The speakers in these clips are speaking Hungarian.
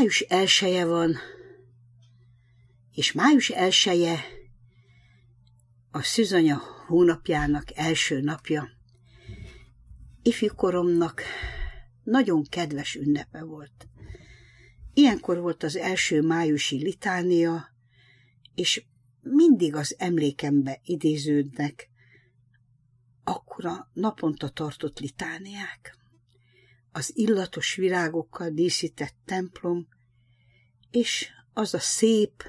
Május 1-je van, és május 1-je a szűzanya hónapjának első napja. Ifjúkoromnak nagyon kedves ünnepe volt. Ilyenkor volt az első májusi litánia, és mindig az emlékembe idéződnek akkora naponta tartott litániák. Az illatos virágokkal díszített templom, és az a szép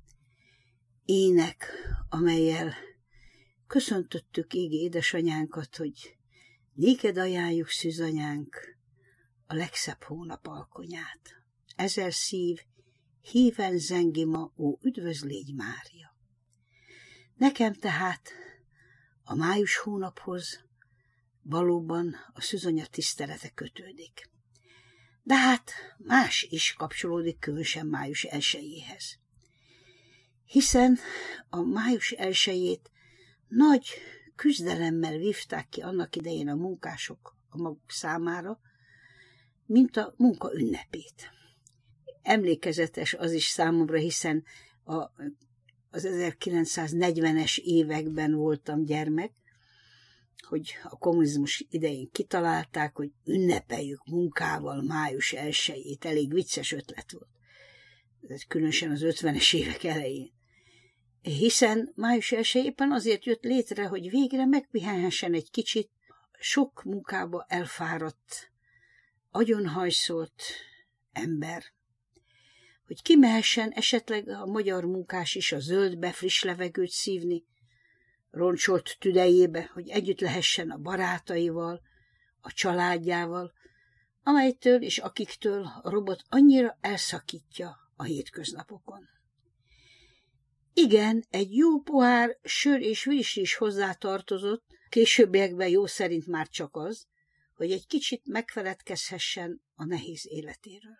ének, amellyel köszöntöttük égi édesanyánkat, hogy néked ajánljuk, szűzanyánk, a legszebb hónap alkonyát. Ezer szív híven zengi ma, ó, üdvözlégy Mária! Nekem tehát a május hónaphoz valóban a szűzanya tisztelete kötődik. De hát más is kapcsolódik különösen május 1-jéhez. Hiszen a május 1-jét nagy küzdelemmel vívták ki annak idején a munkások a maguk számára, mint a munka ünnepét. Emlékezetes az is számomra, hiszen az 1940-es években voltam gyermek, hogy a kommunizmus idején kitalálták, hogy ünnepeljük munkával május 1-jét. Elég vicces ötlet volt. Ez különösen az 50-es évek elején. Hiszen május 1 éppen azért jött létre, hogy végre megpihenhessen egy kicsit sok munkába elfáradt, agyonhajszolt ember, hogy kimehessen esetleg a magyar munkás is a zöldbe friss levegőt szívni, roncsolt tüdejébe, hogy együtt lehessen a barátaival, a családjával, amelytől és akiktől a robot annyira elszakítja a hétköznapokon. Igen, egy jó pohár sör és virsli is hozzátartozott, későbbiekben jó szerint már csak az, hogy egy kicsit megfeledkezhessen a nehéz életéről.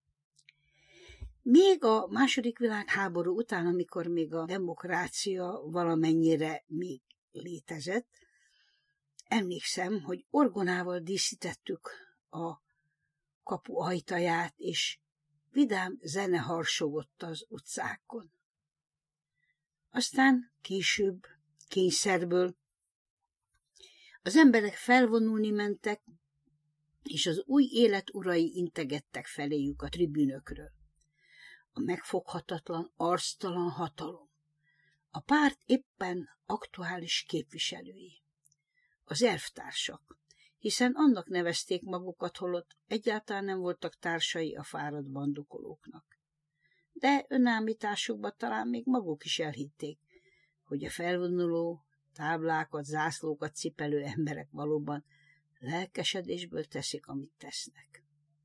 Még a II. Világháború után, amikor még a demokrácia valamennyire még létezett, emlékszem, hogy orgonával díszítettük a kapu ajtaját, és vidám zene harsogott az utcákon. Aztán később, kényszerből az emberek felvonulni mentek, és az új élet urai integettek feléjük a tribünökről. A megfoghatatlan, arctalan hatalom, a párt éppen aktuális képviselői, az elvtársak, hiszen annak nevezték magukat, holott egyáltalán nem voltak társai a fáradt bandukolóknak. De önállításukban talán még maguk is elhitték, hogy a felvonuló, táblákat, zászlókat cipelő emberek valóban lelkesedésből teszik, amit tesznek.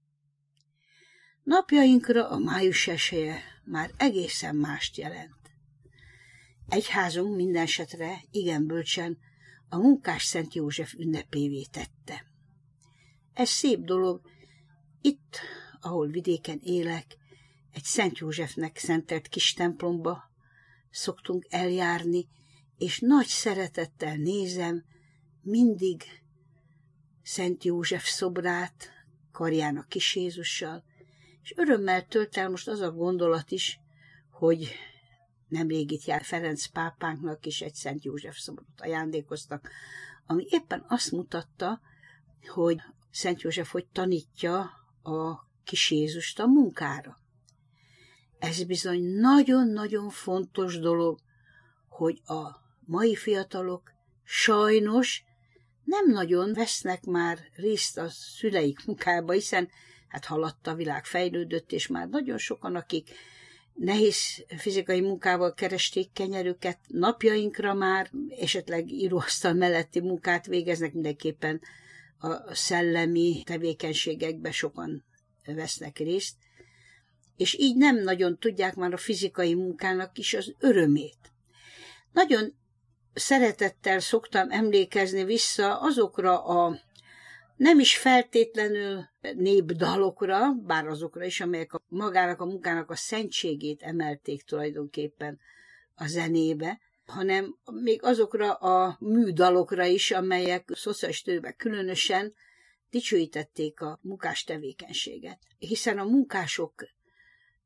Napjainkra a május 1-je már egészen mást jelent. Egyházunk mindenesetre igen bölcsen a Munkás Szent József ünnepévé tette. Ez szép dolog, itt, ahol vidéken élek, egy Szent Józsefnek szentelt kis templomba szoktunk eljárni, és nagy szeretettel nézem mindig Szent József szobrát, karján a kis Jézussal, és örömmel tölt el most az a gondolat is, hogy nemrég itt jár Ferenc pápánknak is egy Szent József szobrot ajándékoztak, ami éppen azt mutatta, hogy Szent József hogy tanítja a kis Jézust a munkára. Ez bizony nagyon-nagyon fontos dolog, hogy a mai fiatalok sajnos nem nagyon vesznek már részt a szüleik munkába, hiszen hát haladt a világ, fejlődött, és már nagyon sokan, akik nehéz fizikai munkával keresték kenyerüket, napjainkra már esetleg íróasztal melletti munkát végeznek, mindenképpen a szellemi tevékenységekben sokan vesznek részt, és így nem nagyon tudják már a fizikai munkának is az örömét. Nagyon szeretettel szoktam emlékezni vissza azokra a nem is feltétlenül népdalokra, bár azokra is, amelyek magának a munkának a szentségét emelték tulajdonképpen a zenébe, hanem még azokra a műdalokra is, amelyek szociális időben különösen dicsőítették a munkás tevékenységet. Hiszen a munkások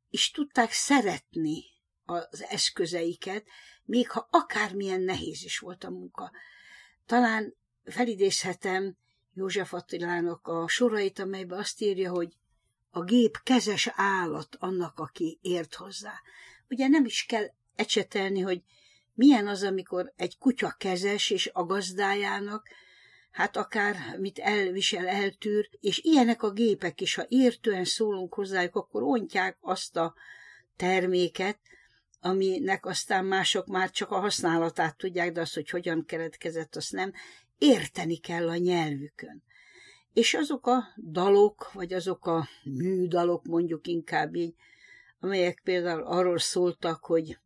is tudták szeretni az eszközeiket, még ha akármilyen nehéz is volt a munka. Talán felidézhetem József Attilának a sorait, amelyben azt írja, hogy a gép kezes állat annak, aki ért hozzá. Ugye nem is kell ecsetelni, hogy milyen az, amikor egy kutya kezes, és a gazdájának, hát akár mit elvisel, eltűr, és ilyenek a gépek is, ha értően szólunk hozzájuk, akkor ontják azt a terméket, aminek aztán mások már csak a használatát tudják, de az, hogy hogyan keletkezett, azt nem. Érteni kell a nyelvükön. És azok a dalok, vagy azok a műdalok, mondjuk inkább így, amelyek például arról szóltak, hogy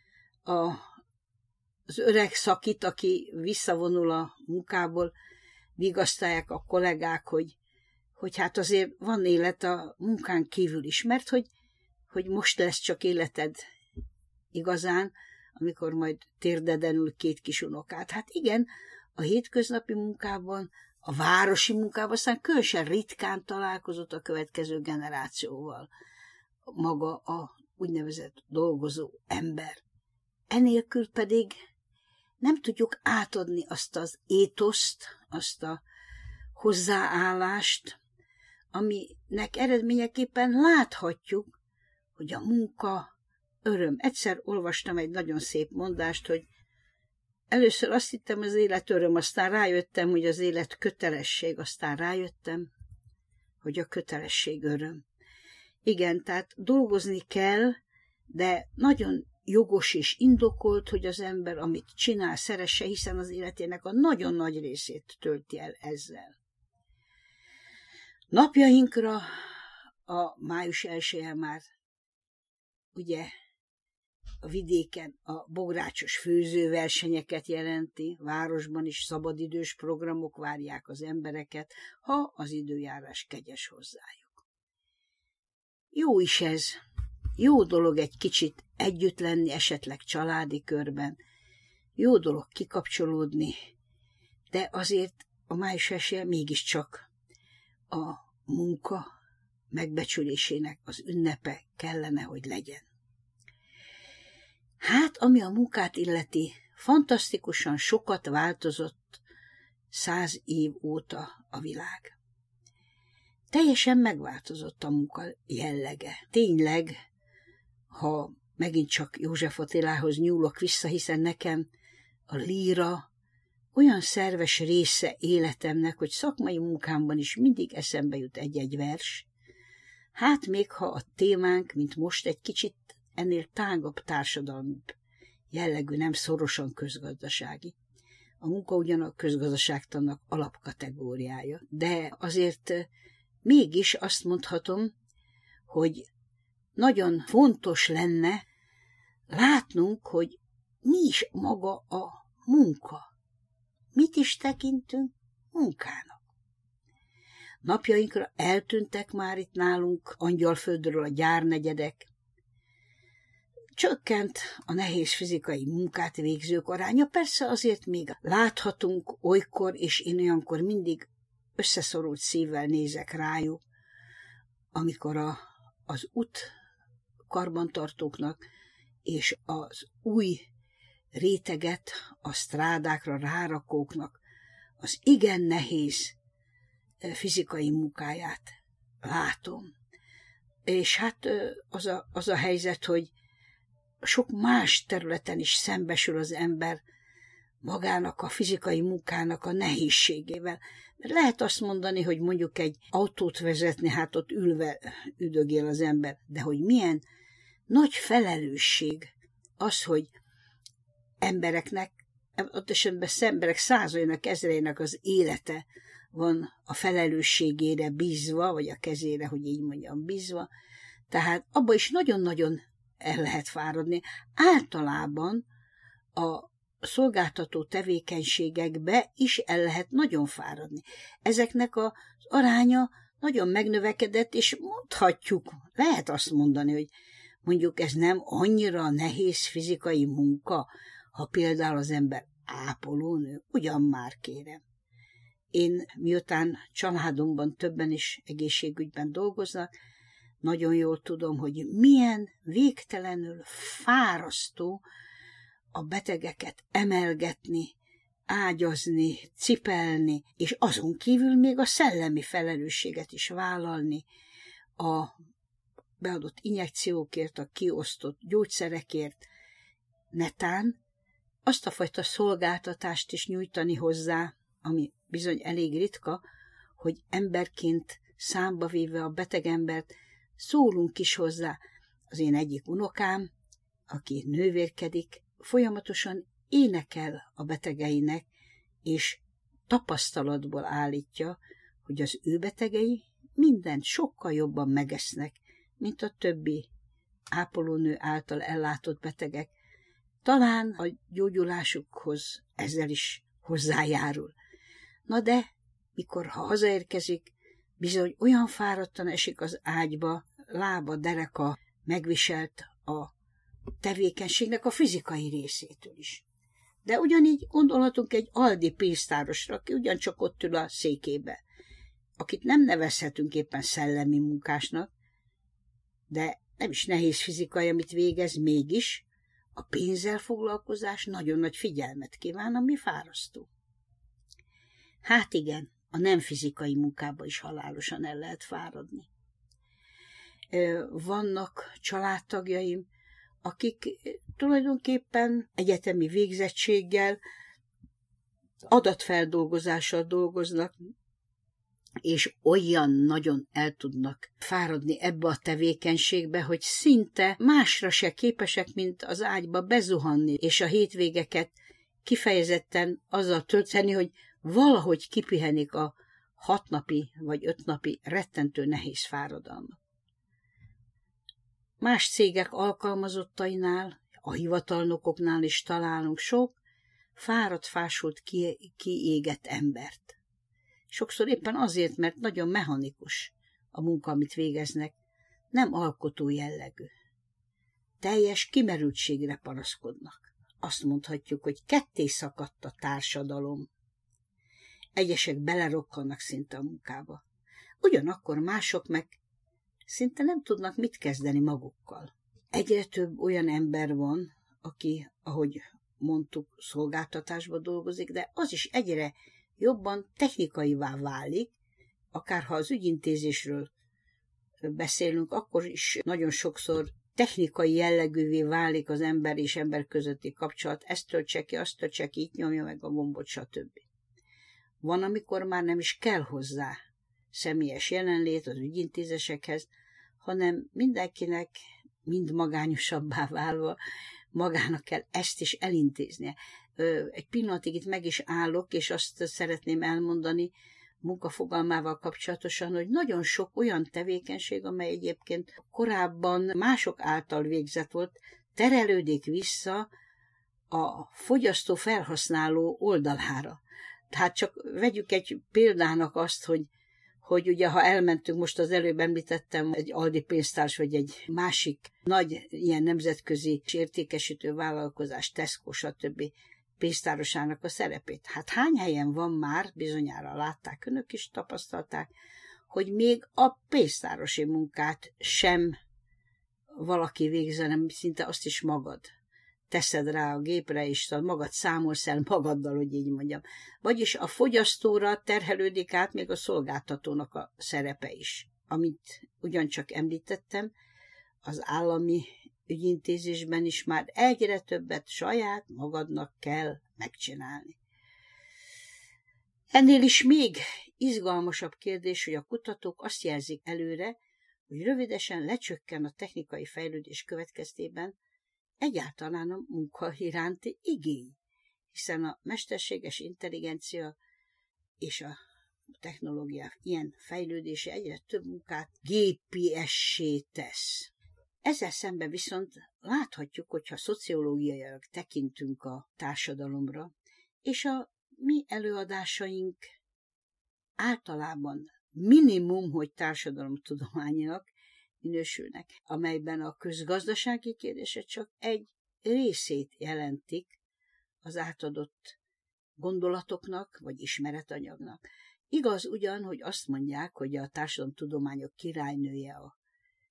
az öreg szakit, aki visszavonul a munkából, vigasztalják a kollégák, hogy hát azért van élet a munkán kívül is, mert hogy most lesz csak életed igazán, amikor majd térdeden ül 2 kis unokát. Hát igen, a hétköznapi munkában, a városi munkában aztán különösen ritkán találkozott a következő generációval maga a úgynevezett dolgozó ember. Enélkül pedig nem tudjuk átadni azt az étoszt, azt a hozzáállást, aminek eredményeképpen láthatjuk, hogy a munka öröm. Egyszer olvastam egy nagyon szép mondást, hogy először azt hittem, az élet öröm, aztán rájöttem, hogy az élet kötelesség, aztán rájöttem, hogy a kötelesség öröm. Igen, tehát dolgozni kell, de nagyon jogos és indokolt, hogy az ember, amit csinál, szeresse, hiszen az életének a nagyon nagy részét tölti el ezzel. Napjainkra a május 1-je már ugye a vidéken a bográcsos főzőversenyeket jelenti, városban is szabadidős programok várják az embereket, ha az időjárás kegyes hozzájuk. Jó is ez. Jó dolog egy kicsit együtt lenni, esetleg családi körben. Jó dolog kikapcsolódni, de azért a május 1-je mégiscsak a munka megbecsülésének az ünnepe kellene, hogy legyen. Hát, ami a munkát illeti, fantasztikusan sokat változott 100 év óta a világ. Teljesen megváltozott a munka jellege. Tényleg, ha megint csak József Attilához nyúlok vissza, hiszen nekem a líra olyan szerves része életemnek, hogy szakmai munkámban is mindig eszembe jut egy-egy vers. Hát még ha a témánk, mint most, egy kicsit ennél tágabb társadalmi jellegű, nem szorosan közgazdasági. A munka ugyan a közgazdaságtannak alapkategóriája, de azért mégis azt mondhatom, hogy nagyon fontos lenne látnunk, hogy mi is maga a munka. Mit is tekintünk munkának? Napjainkra eltűntek már itt nálunk Angyalföldről a gyárnegyedek. Csökkent a nehéz fizikai munkát végzők aránya, persze azért még láthatunk olykor, és én olyankor mindig összeszorult szívvel nézek rájuk, amikor az út karbantartóknak és az új réteget a strádákra rárakóknak az igen nehéz fizikai munkáját látom. És hát az a helyzet, hogy sok más területen is szembesül az ember magának a fizikai munkának a nehézségével. Mert lehet azt mondani, hogy mondjuk egy autót vezetni, hát ott ülve üdögél az ember, de hogy milyen nagy felelősség az, hogy embereknek, ott esetben emberek százainak, ezreinek az élete van a felelősségére bízva, vagy a kezére, hogy így mondjam, bízva. Tehát abba is nagyon-nagyon el lehet fáradni. Általában a szolgáltató tevékenységekbe is el lehet nagyon fáradni. Ezeknek az aránya nagyon megnövekedett, és mondhatjuk, lehet azt mondani, hogy mondjuk ez nem annyira nehéz fizikai munka, ha például az ember ápolónő, ugyan már kérem. Én miután családomban többen is egészségügyben dolgoznak, nagyon jól tudom, hogy milyen végtelenül fárasztó a betegeket emelgetni, ágyazni, cipelni, és azon kívül még a szellemi felelősséget is vállalni a beadott injekciókért, a kiosztott gyógyszerekért, netán azt a fajta szolgáltatást is nyújtani hozzá, ami bizony elég ritka, hogy emberként számba véve a betegembert szólunk is hozzá. Az én egyik unokám, aki nővérkedik, folyamatosan énekel a betegeinek, és tapasztalatból állítja, hogy az ő betegei mindent sokkal jobban megesznek, mint a többi ápolónő által ellátott betegek. Talán a gyógyulásukhoz ezzel is hozzájárul. Na de, mikor ha hazaérkezik, bizony olyan fáradtan esik az ágyba, lába, dereka megviselt a tevékenységnek a fizikai részétől is. De ugyanígy gondolhatunk egy Aldi pénztárosra, aki ugyancsak ott ül a székébe, akit nem nevezhetünk éppen szellemi munkásnak, de nem is nehéz fizikai, amit végez, mégis a pénzzel foglalkozás nagyon nagy figyelmet kíván, ami fárasztó. Hát igen, a nem fizikai munkába is halálosan el lehet fáradni. Vannak családtagjaim, akik tulajdonképpen egyetemi végzettséggel, adatfeldolgozással dolgoznak, és olyan nagyon el tudnak fáradni ebbe a tevékenységbe, hogy szinte másra se képesek, mint az ágyba bezuhanni, és a hétvégeket kifejezetten azzal tölteni, hogy valahogy kipihenik a 6 napi vagy 5 napi rettentő nehéz fáradalmat. Más cégek alkalmazottainál, a hivatalnokoknál is találunk sok fáradt, fásult, kiégett embert. Sokszor éppen azért, mert nagyon mechanikus a munka, amit végeznek, nem alkotó jellegű. Teljes kimerültségre panaszkodnak. Azt mondhatjuk, hogy ketté szakadt a társadalom. Egyesek belerokkannak szinte a munkába. Ugyanakkor mások meg szinte nem tudnak mit kezdeni magukkal. Egyre több olyan ember van, aki, ahogy mondtuk, szolgáltatásba dolgozik, de az is egyre jobban technikaivá válik, akárha az ügyintézésről beszélünk, akkor is nagyon sokszor technikai jellegűvé válik az ember és ember közötti kapcsolat, ezt töltse ki, azt töltse ki, itt nyomja meg a gombot, stb. Van, amikor már nem is kell hozzá személyes jelenlét az ügyintézésekhez, hanem mindenkinek, mind magányosabbá válva, magának kell ezt is elintéznie. Egy pillanatig itt meg is állok, és azt szeretném elmondani munkafogalmával kapcsolatosan, hogy nagyon sok olyan tevékenység, amely egyébként korábban mások által végzett volt, terelődik vissza a fogyasztó felhasználó oldalára. Tehát csak vegyük egy példának azt, hogy ugye, ha elmentünk, most az előbb említettem egy Aldi pénztárs, vagy egy másik nagy ilyen nemzetközi értékesítő vállalkozás, Tesco, stb. Pénztárosának a szerepét. Hát hány helyen van már, bizonyára látták, önök is tapasztalták, hogy még a pénztárosi munkát sem valaki végzi, hanem szinte azt is magad teszed rá a gépre, és magad számolsz el magaddal, hogy így mondjam. Vagyis a fogyasztóra terhelődik át még a szolgáltatónak a szerepe is. Amit ugyancsak említettem, az állami ügyintézésben is már egyre többet saját magadnak kell megcsinálni. Ennél is még izgalmasabb kérdés, hogy a kutatók azt jelzik előre, hogy rövidesen lecsökken a technikai fejlődés következtében egyáltalán a munka iránti igény, hiszen a mesterséges intelligencia és a technológia ilyen fejlődése egyre több munkát gépiessé tesz. Ezzel szemben viszont láthatjuk, hogyha szociológiailag tekintünk a társadalomra, és a mi előadásaink általában minimum, hogy társadalomtudományilag minősülnek, amelyben a közgazdasági kérdések csak egy részét jelentik az átadott gondolatoknak vagy ismeretanyagnak. Igaz ugyan, hogy azt mondják, hogy a társadalomtudományok királynője a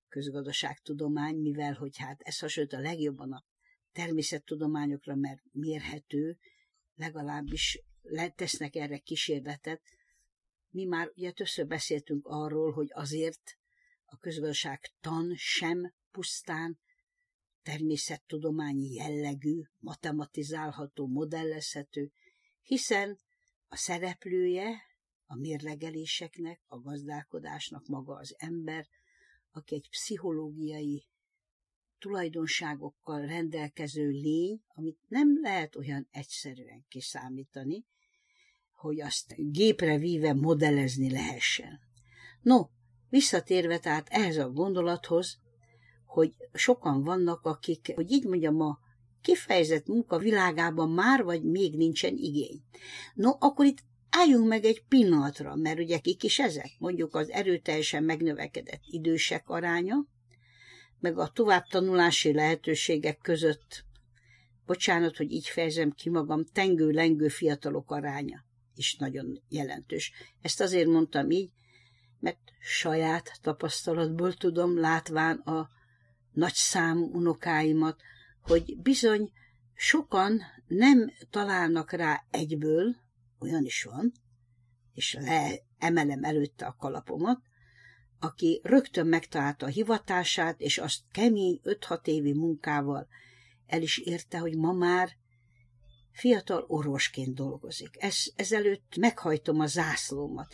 közgazdaságtudomány, mivel hogy hát ez hasonlít a legjobban a természettudományokra, mert mérhető, legalábbis tesznek erre kísérletet. Mi már ugye többször beszéltünk arról, hogy azért a közgazdaságtan sem pusztán természettudományi jellegű, matematizálható, modellezhető, hiszen a szereplője a mérlegeléseknek, a gazdálkodásnak maga az ember, aki egy pszichológiai tulajdonságokkal rendelkező lény, amit nem lehet olyan egyszerűen kiszámítani, hogy azt gépre víve modellezni lehessen. No, visszatérve tehát ehhez a gondolathoz, hogy sokan vannak, akik, hogy így mondjam, a kifejezett munka világában már vagy még nincsen igény. No, akkor itt álljunk meg egy pillanatra, mert ugye kik is ezek? Mondjuk az erőteljesen megnövekedett idősek aránya, meg a továbbtanulási lehetőségek között, bocsánat, hogy így fejezem ki magam, tengő-lengő fiatalok aránya is nagyon jelentős. Ezt azért mondtam így, mert saját tapasztalatból tudom, látván a nagyszámú unokáimat, hogy bizony sokan nem találnak rá egyből, olyan is van, és emelem előtte a kalapomat, aki rögtön megtalálta a hivatását, és azt kemény 5-6 évi munkával el is érte, hogy ma már fiatal orvosként dolgozik. Ezelőtt meghajtom a zászlómat,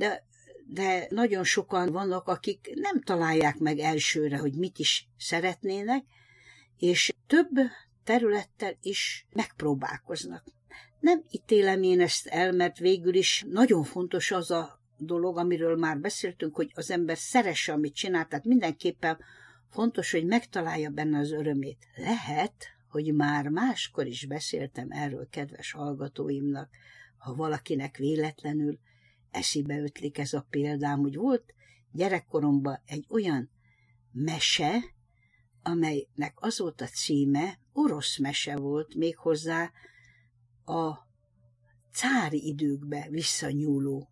de nagyon sokan vannak, akik nem találják meg elsőre, hogy mit is szeretnének, és több területtel is megpróbálkoznak. Nem ítélem én ezt el, mert végül is nagyon fontos az a dolog, amiről már beszéltünk, hogy az ember szeresse, amit csinál, tehát mindenképpen fontos, hogy megtalálja benne az örömét. Lehet, hogy már máskor is beszéltem erről kedves hallgatóimnak, ha valakinek véletlenül eszébe ötlik ez a példám, hogy volt gyerekkoromban egy olyan mese, amelynek az volt a címe, orosz mese volt, méghozzá a cári időkbe visszanyúló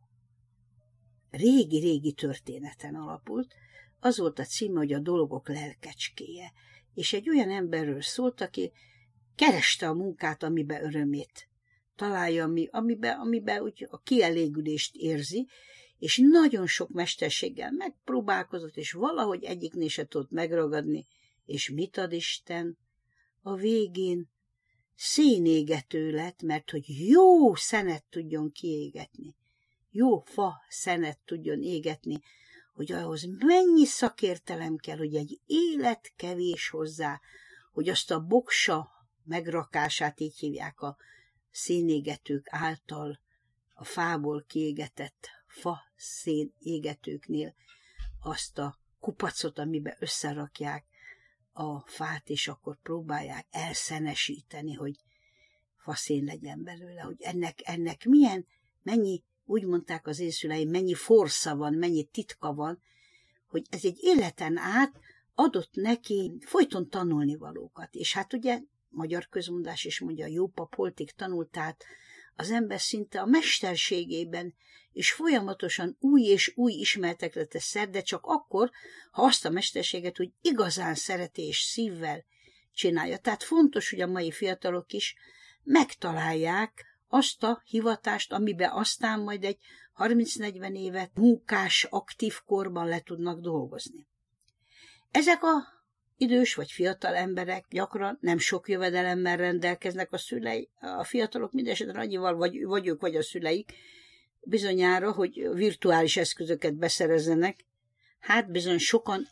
régi-régi történeten alapult. Az volt a címe, hogy a dolgok lelkecskéje. És egy olyan emberről szólt, aki kereste a munkát, amiben örömét találja, amiben úgy a kielégülést érzi, és nagyon sok mesterséggel megpróbálkozott, és valahogy egyiknél se tudott megragadni, és mit ad Isten? A végén szénégető lett, mert hogy jó szenet tudjon kiégetni, jó fa szenet tudjon égetni, hogy ahhoz mennyi szakértelem kell, hogy egy élet kevés hozzá, hogy azt a boksa megrakását, így hívják a szénégetők által, a fából kiégetett fa szénégetőknél, azt a kupacot, amiben összerakják a fát, és akkor próbálják elszenesíteni, hogy faszén legyen belőle, hogy ennek mennyi, úgy mondták az én szüleim, mennyi forsza van, mennyi titka van, hogy ez egy életen át adott neki folyton tanulnivalókat. És hát ugye magyar közmondás is mondja, a jó pap holtig tanult, tehát az ember szinte a mesterségében és folyamatosan új és új ismeretekre tesz szert, de csak akkor, ha azt a mesterséget úgy igazán szereti és szívvel csinálja. Tehát fontos, hogy a mai fiatalok is megtalálják azt a hivatást, amiben aztán majd egy 30-40 évet munkás, aktív korban le tudnak dolgozni. Ezek a idős vagy fiatal emberek gyakran nem sok jövedelemmel rendelkeznek, a fiatalok mindesetre annyival, vagy ők, vagy a szüleik, bizonyára, hogy virtuális eszközöket beszerezzenek. Hát bizony sokan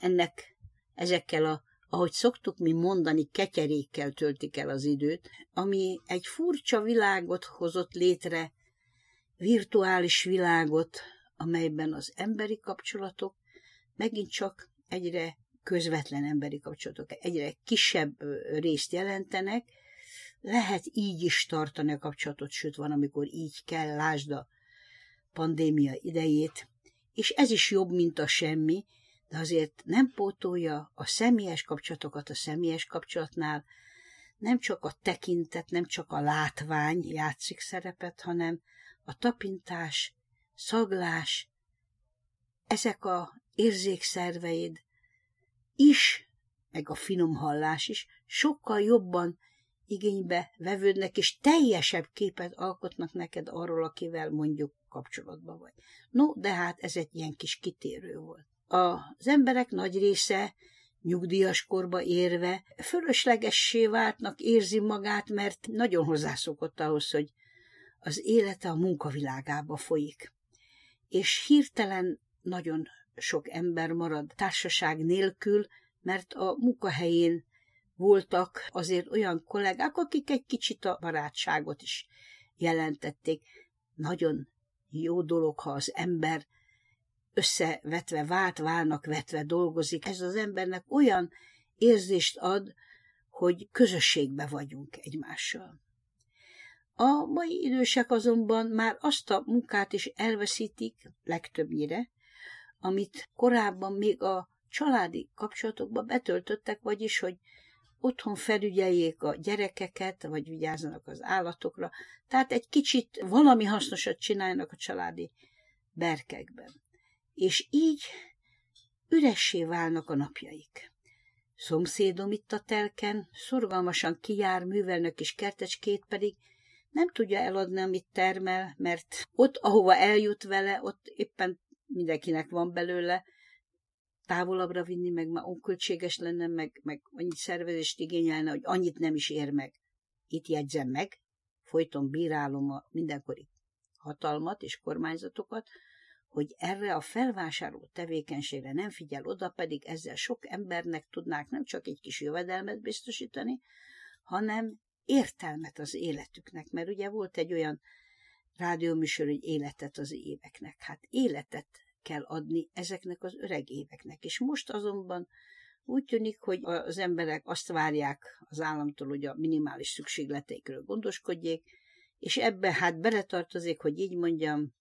ezekkel ahogy szoktuk mi mondani, ketyerékkel töltik el az időt, ami egy furcsa világot hozott létre, virtuális világot, amelyben az emberi kapcsolatok megint csak egyre közvetlen emberi kapcsolatok, egyre kisebb részt jelentenek, lehet így is tartani a kapcsolatot, sőt van, amikor így kell, lásd a pandémia idejét, és ez is jobb, mint a semmi, de azért nem pótolja a személyes kapcsolatokat a személyes kapcsolatnál, nem csak a tekintet, nem csak a látvány játszik szerepet, hanem a tapintás, szaglás, ezek a érzékszerveid is, meg a finom hallás is sokkal jobban igénybe vevődnek, és teljesebb képet alkotnak neked arról, akivel mondjuk kapcsolatban vagy. No, de hát ez egy ilyen kis kitérő volt. Az emberek nagy része nyugdíjas korba érve fölöslegessé váltnak, érzi magát, mert nagyon hozzászokott ahhoz, hogy az élete a munkavilágába folyik. És hirtelen nagyon sok ember marad társaság nélkül, mert a munkahelyén voltak azért olyan kollégák, akik egy kicsit a barátságot is jelentették. Nagyon jó dolog, ha az ember összevetve, válnak vetve dolgozik. Ez az embernek olyan érzést ad, hogy közösségbe vagyunk egymással. A mai idősek azonban már azt a munkát is elveszítik legtöbbnyire, amit korábban még a családi kapcsolatokba betöltöttek, vagyis, hogy otthon felügyeljék a gyerekeket, vagy vigyázzanak az állatokra, tehát egy kicsit valami hasznosat csinálnak a családi berkekben. És így üressé válnak a napjaik. Szomszédom itt a telken szorgalmasan kijár, művelnök és kertecskét, pedig nem tudja eladni, amit termel, mert ott, ahova eljut vele, ott éppen mindenkinek van belőle, távolabbra vinni, meg már onköltséges lenne, meg annyi szervezést igényelne, hogy annyit nem is ér meg. Itt jegyzem meg, folyton bírálom a mindenkori hatalmat és kormányzatokat, hogy erre a felvásárló tevékenységre nem figyel oda, pedig ezzel sok embernek tudnák nem csak egy kis jövedelmet biztosítani, hanem értelmet az életüknek, mert ugye volt egy olyan rádióműsor, hogy életet az éveknek. Hát életet kell adni ezeknek az öreg éveknek. És most azonban úgy tűnik, hogy az emberek azt várják az államtól, hogy a minimális szükségleteikről gondoskodjék, és ebbe hát beletartozik, hogy így mondjam,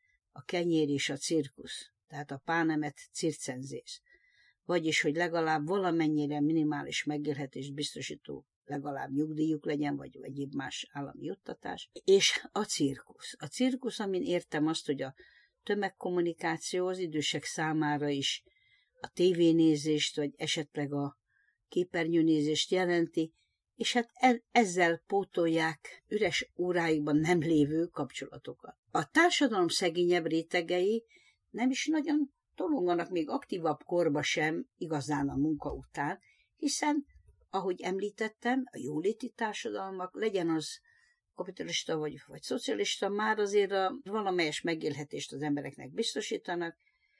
a kenyér és a cirkusz, tehát a pánemet circenzés. Vagyis, hogy legalább valamennyire minimális megélhetést biztosító legalább nyugdíjuk legyen, vagy egyéb más állami juttatás, és a cirkusz. A cirkusz, amin értem azt, hogy a tömegkommunikáció az idősek számára is a tévénézést, vagy esetleg a képernyőnézést jelenti, és hát ezzel pótolják üres óráikban nem lévő kapcsolatokat. A társadalom szegényebb rétegei nem is nagyon tolonganak még aktívabb korba sem igazán a munka után, hiszen, ahogy említettem, a jóléti társadalmak, legyen az kapitalista vagy szocialista, már azért valamelyes megélhetést az embereknek biztosítanak,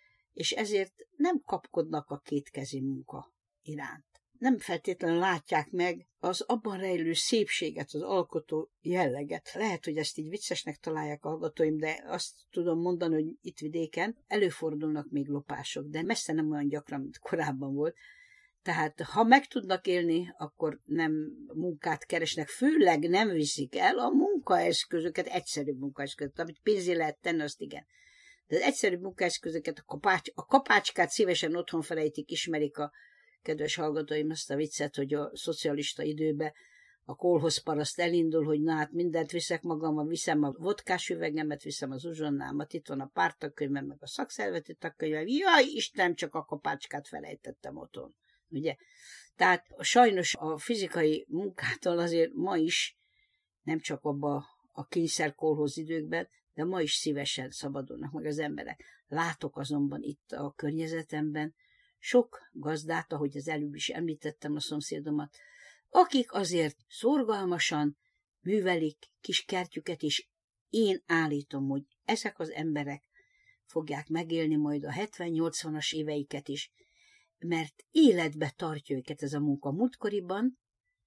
és ezért nem kapkodnak a kétkezi munka iránt. Nem feltétlenül látják meg az abban rejlő szépséget, az alkotó jelleget. Lehet, hogy ezt így viccesnek találják a hallgatóim, de azt tudom mondani, hogy itt vidéken előfordulnak még lopások, de messze nem olyan gyakran, mint korábban volt. Tehát ha meg tudnak élni, akkor nem munkát keresnek, főleg nem viszik el a munkaeszközöket, egyszerű munkaeszközöket, amit pénzé lehet tenni, azt igen. De az egyszerű munkaeszközöket, a kapácskát szívesen otthon felejtik, ismerik a kedves hallgatóim azt a viccet, hogy a szocialista időben a kolhozparaszt elindul, hogy na hát mindent viszek magammal, viszem a vodkás üvegemet, viszem az uzsonnámat, itt van a pártagkönyvem, meg a szakszervezeti tagkönyvem, jaj, Isten, csak a kapácskát felejtettem otthon. Ugye? Tehát sajnos a fizikai munkától azért ma is, nem csak abba a kényszerkolhoz időkben, de ma is szívesen szabadulnak meg az emberek. Látok azonban itt a környezetemben sok gazdát, ahogy az előbb is említettem a szomszédomat, akik azért szorgalmasan művelik kis kertjüket, és én állítom, hogy ezek az emberek fogják megélni majd a 70-80-as éveiket is, mert életbe tartja őket ez a munka. Múltkoriban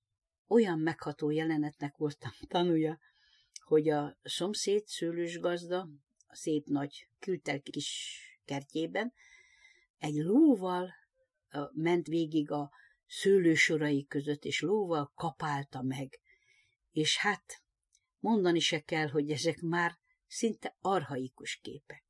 olyan megható jelenetnek voltam tanulja, hogy a szomszéd szőlősgazda a szép nagy külter kis kertjében egy lóval ment végig a szőlősorai között, és lóval kapálta meg. És hát mondani se kell, hogy ezek már szinte archaikus képek.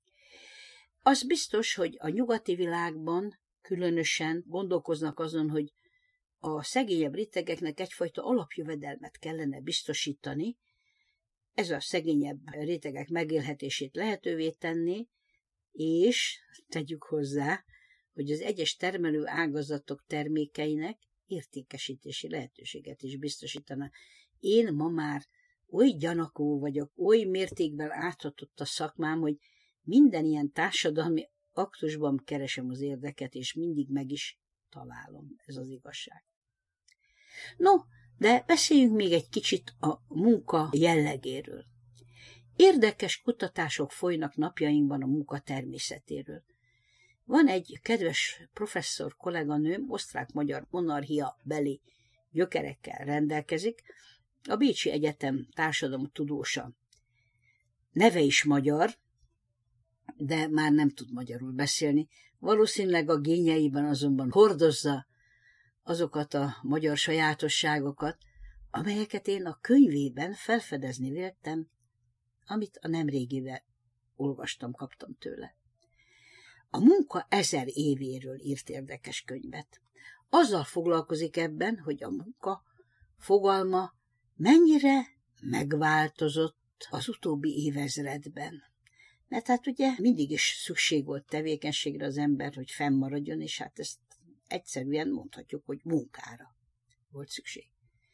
Az biztos, hogy a nyugati világban különösen gondolkoznak azon, hogy a szegényebb rétegeknek egyfajta alapjövedelmet kellene biztosítani, ez a szegényebb rétegek megélhetését lehetővé tenni, és tegyük hozzá, hogy az egyes termelő ágazatok termékeinek értékesítési lehetőséget is biztosítana. Én ma már oly gyanakó vagyok, oly mértékben áthatott a szakmám, hogy minden ilyen társadalmi aktusban keresem az érdeket, és mindig meg is találom. Ez az igazság. No, de beszéljünk még egy kicsit a munka jellegéről. Érdekes kutatások folynak napjainkban a munka természetéről. Van egy kedves professzor kolléganőm, osztrák-magyar monarchia beli gyökerekkel rendelkezik, a Bécsi Egyetem társadalomtudósa. Neve is magyar, de már nem tud magyarul beszélni. Valószínűleg a génjeiben azonban hordozza azokat a magyar sajátosságokat, amelyeket én a könyvében felfedezni véltem, amit a nemrégiben olvastam, kaptam tőle. A munka 1000 évéről írt érdekes könyvet. Azzal foglalkozik ebben, hogy a munka fogalma mennyire megváltozott az utóbbi évezredben. Mert hát ugye mindig is szükség volt tevékenységre az ember, hogy fennmaradjon, és hát ezt egyszerűen mondhatjuk, hogy munkára volt szükség.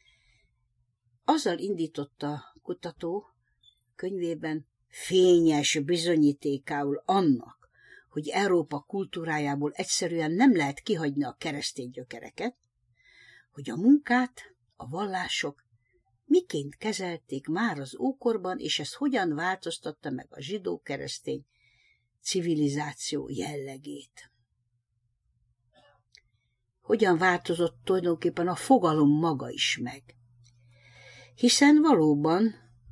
Azzal indította a kutató könyvében fényes bizonyítékául annak, hogy Európa kultúrájából egyszerűen nem lehet kihagyni a keresztény gyökereket, hogy a munkát a vallások miként kezelték már az ókorban, és ez hogyan változtatta meg a zsidó-keresztény civilizáció jellegét. Hogyan változott tulajdonképpen a fogalom maga is meg. Hiszen valóban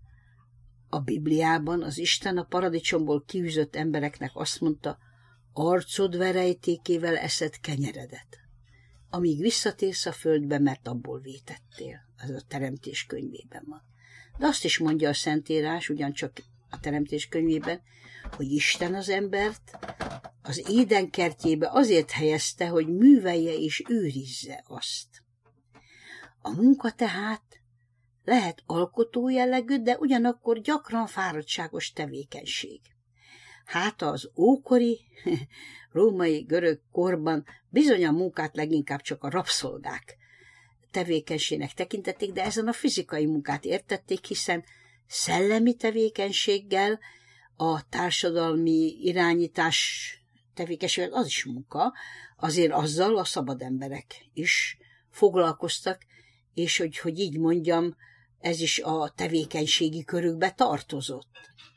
a Bibliában az Isten a paradicsomból kiűzött embereknek azt mondta, arcod verejtékével eszed kenyeredet, amíg visszatérsz a földbe, mert abból vétettél. Ez a Teremtés könyvében van. De azt is mondja a Szentírás, ugyancsak a Teremtés könyvében, hogy Isten az embert az Éden kertjébe azért helyezte, hogy művelje és őrizze azt. A munka tehát lehet alkotó jellegű, de ugyanakkor gyakran fáradtságos tevékenység. Hát az ókori, római, görög korban bizony a munkát leginkább csak a rabszolgák tevékenységnek tekintették, de ezen a fizikai munkát értették, hiszen szellemi tevékenységgel, a társadalmi irányítás tevékenységgel az is munka, azért azzal a szabad emberek is foglalkoztak, és hogy így mondjam, ez is a tevékenységi körükbe tartozott.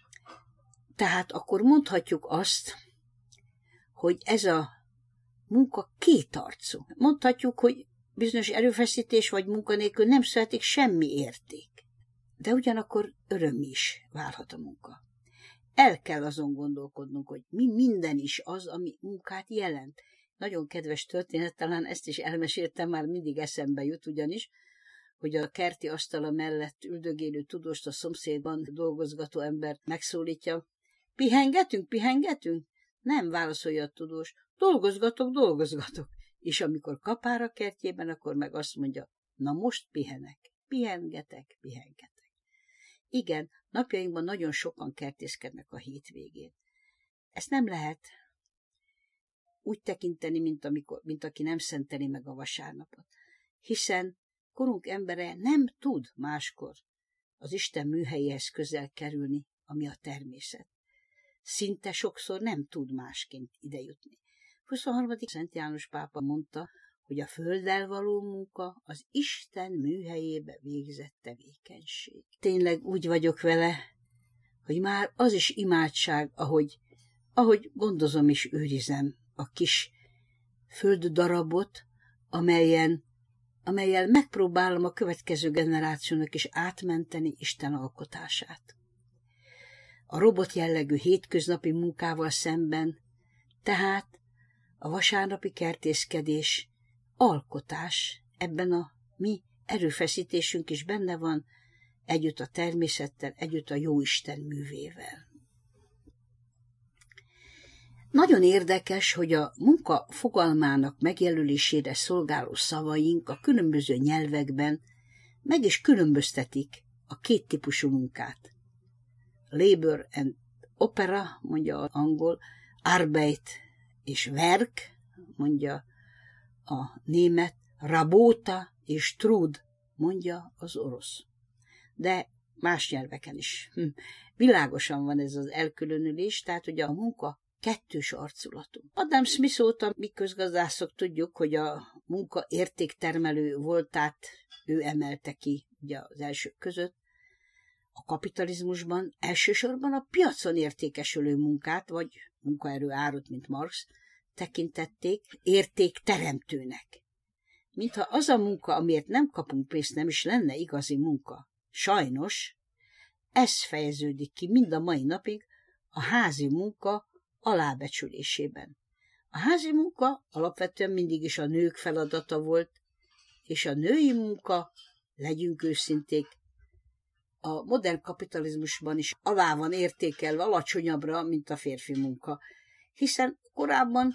Tehát akkor mondhatjuk azt, hogy ez a munka kétarcú. Mondhatjuk, hogy bizonyos erőfeszítés vagy munkanélkül nem születik semmi érték. De ugyanakkor öröm is várhat a munka. El kell azon gondolkodnunk, hogy mi minden is az, ami munkát jelent. Nagyon kedves történet, talán ezt is elmeséltem, már mindig eszembe jut ugyanis, hogy a kerti asztala mellett üldögélő tudóst a szomszédban dolgozgató ember megszólítja. Pihengetünk? Nem, válaszolja a tudós. Dolgozgatok. És amikor kapár a kertjében, akkor meg azt mondja, na most pihenek. Pihengetek. Igen, napjainkban nagyon sokan kertészkednek a hétvégén. Ezt nem lehet úgy tekinteni, mint aki nem szenteli meg a vasárnapot. Hiszen korunk embere nem tud máskor az Isten műhelyéhez közel kerülni, ami a természet. Szinte sokszor nem tud másként idejutni. 23. Szent János pápa mondta, hogy a földdel való munka az Isten műhelyébe végzett tevékenység. Tényleg úgy vagyok vele, hogy már az is imádság, ahogy gondozom és őrizem a kis földdarabot, amellyel megpróbálom a következő generációnak is átmenteni Isten alkotását. A robot jellegű hétköznapi munkával szemben, tehát a vasárnapi kertészkedés alkotás, ebben a mi erőfeszítésünk is benne van, együtt a természettel, együtt a Jóisten művével. Nagyon érdekes, hogy a munka fogalmának megjelölésére szolgáló szavaink a különböző nyelvekben meg is különböztetik a két típusú munkát. Labor and opera, mondja az angol, Arbeit és Werk, mondja a német, rabota és trud, mondja az orosz. De más nyelveken is. Világosan van ez az elkülönülés, tehát hogy a munka kettős arculatú. Adam Smith óta mi közgazdászok tudjuk, hogy a munka értéktermelő voltát ő emelte ki ugye az elsők között. A kapitalizmusban elsősorban a piacon értékesülő munkát, vagy munkaerő árut, mint Marx, tekintették értékteremtőnek. Mintha az a munka, amiért nem kapunk pénzt, nem is lenne igazi munka. Sajnos ez fejeződik ki mind a mai napig a házi munka alábecsülésében. A házi munka alapvetően mindig is a nők feladata volt, és a női munka, legyünk őszinték, a modern kapitalizmusban is alá van értékelve, alacsonyabbra, mint a férfi munka. Hiszen korábban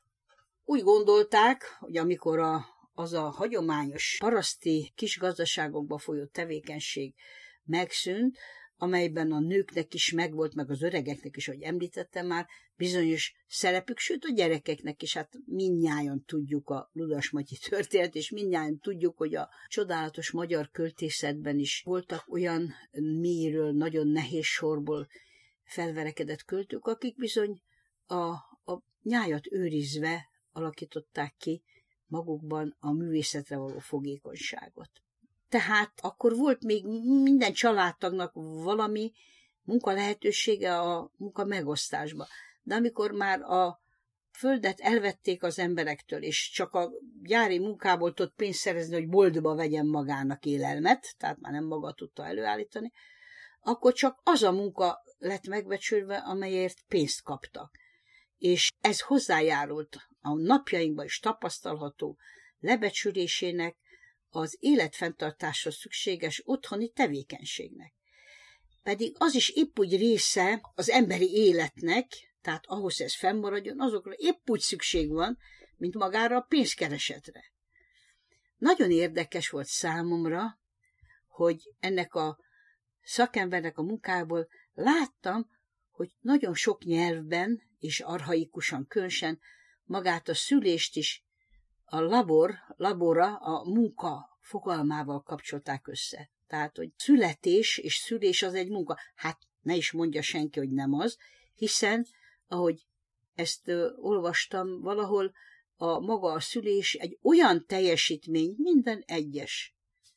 úgy gondolták, hogy amikor az a hagyományos paraszti kis gazdaságokba folyó tevékenység megszűnt, amelyben a nőknek is megvolt, meg az öregeknek is, ahogy említettem már, bizonyos szerepük, sőt a gyerekeknek is, hát mindnyájan tudjuk a Ludas Matyi történet, és mindnyájan tudjuk, hogy a csodálatos magyar költészetben is voltak olyan mélyről, nagyon nehéz sorból felverekedett költők, akik bizony a nyájat őrizve alakították ki magukban a művészetre való fogékonyságot. Tehát akkor volt még minden családtagnak valami munka lehetősége a munka megosztásba. De amikor már a földet elvették az emberektől, és csak a gyári munkából tudott pénzt szerezni, hogy boltba vegyen magának élelmet, tehát már nem maga tudta előállítani, akkor csak az a munka lett megbecsülve, amelyért pénzt kaptak. És ez hozzájárult a napjainkban is tapasztalható lebecsülésének, az életfenntartáshoz szükséges otthoni tevékenységnek. Pedig az is épp úgy része az emberi életnek, tehát ahhoz, hogy ez fennmaradjon, azokra épp úgy szükség van, mint magára a pénzkeresetre. Nagyon érdekes volt számomra, hogy ennek a szakembernek a munkából láttam, hogy nagyon sok nyelvben, és archaikusan különösen magát a szülést is a labora, a munka fogalmával kapcsolták össze. Tehát, hogy születés és szülés az egy munka. Hát ne is mondja senki, hogy nem az, hiszen, ahogy ezt olvastam valahol, maga a szülés egy olyan teljesítmény minden egyes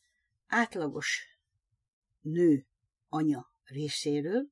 átlagos nő, anya részéről,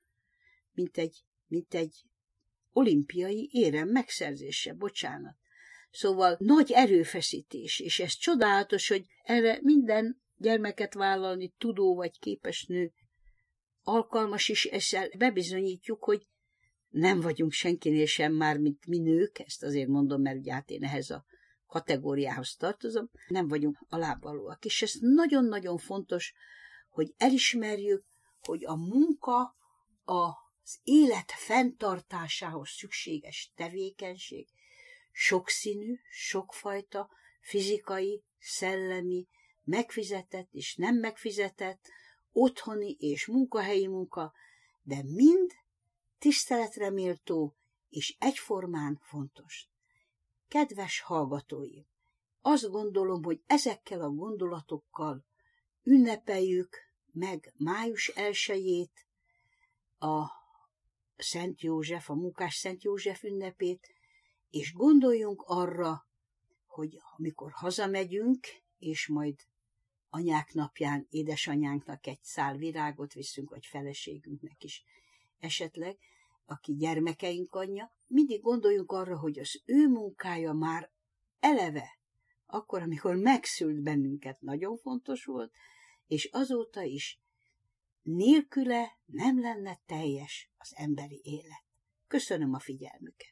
mint egy olimpiai érem megszerzése, bocsánat. Szóval nagy erőfeszítés, és ez csodálatos, hogy erre minden gyermeket vállalni tudó vagy képes nő alkalmas is, ezzel bebizonyítjuk, hogy nem vagyunk senkinél sem már, mint mi nők, ezt azért mondom, mert ugye hát én ehhez a kategóriához tartozom, nem vagyunk alávalóak. És ez nagyon-nagyon fontos, hogy elismerjük, hogy a munka az élet fenntartásához szükséges tevékenység, sokszínű, sokfajta, fizikai, szellemi, megfizetett és nem megfizetett, otthoni és munkahelyi munka, de mind tiszteletre méltó és egyformán fontos. Kedves hallgatóim, azt gondolom, hogy ezekkel a gondolatokkal ünnepeljük meg május 1-jét, a Szent József, a Munkás Szent József ünnepét, és gondoljunk arra, hogy amikor hazamegyünk, és majd anyák napján édesanyánknak egy szál virágot viszünk, vagy feleségünknek is esetleg, aki gyermekeink anyja, mindig gondoljunk arra, hogy az ő munkája már eleve, akkor, amikor megszült bennünket, nagyon fontos volt, és azóta is nélküle nem lenne teljes az emberi élet. Köszönöm a figyelmüket!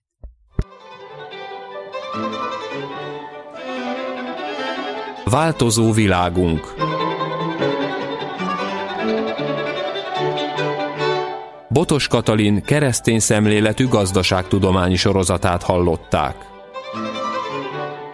Változó világunk. Botos Katalin keresztény szemléletű gazdaságtudományi sorozatát hallották.